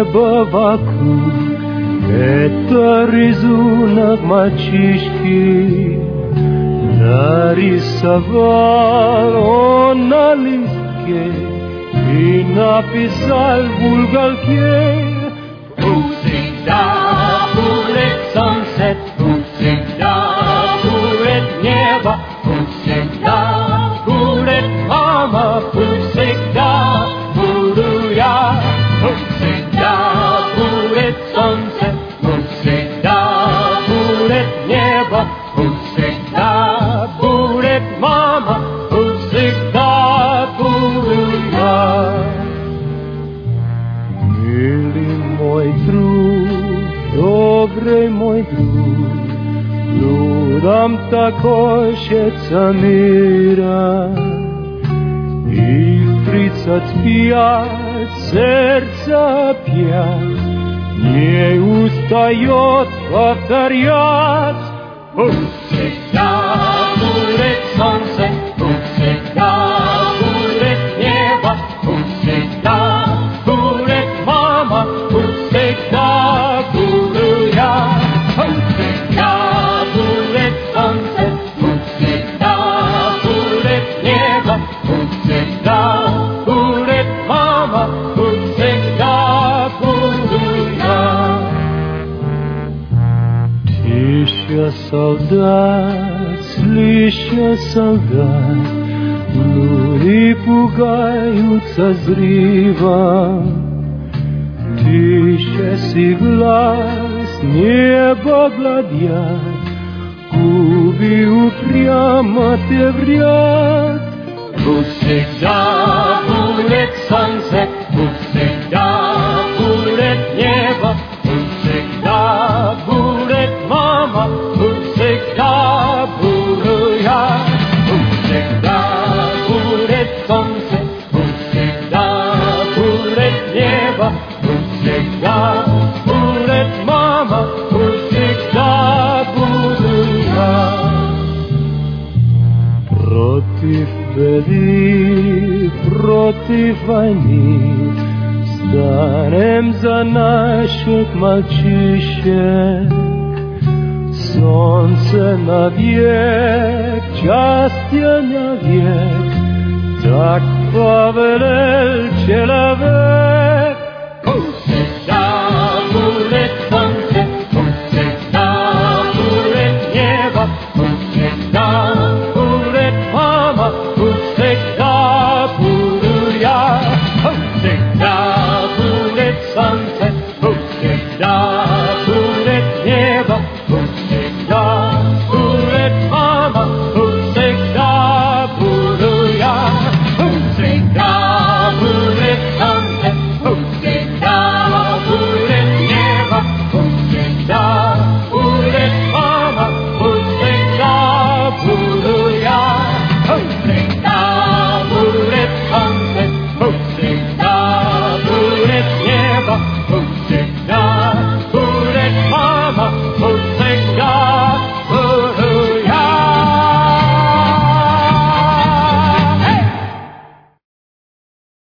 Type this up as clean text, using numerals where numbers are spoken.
небо вокруг. Это рисунок мальчишки, нарисовал он на листке и написал в уголке: пусть всегда будет солнце, пусть всегда будет небо, пусть всегда будет мама, пусть всегда буду я, пусть всегда будет солнце, пусть всегда будет небо, пусть всегда будет мама, пусть всегда буду я. Милый мой друг, добрый мой друг, людям так хочется мира. Их 35, сердце опять не устает повторять: пусть всегда будет солнце, пусть всегда будет небо, пусть всегда будет мама, пусть всегда буду я. Пусть всегда будет солнце, пусть всегда будет небо, пусть всегда будет мама, пусть всегда буду я. Тише, солдат, слище, солдат, люди пугаются зрива. Тише си глаз, небо гладят, губы упрямо теврят. Пусть всегда будет солнце, пусть всегда будет небо, пусть всегда будет мама, пусть всегда буду я. Пусть всегда будет солнце, пусть всегда будет небо, пусть всегда будет мама, пусть всегда буду я. Против беды, против войны станем за наших мальчишек. Солнце навек, счастье навек, так повелел человек.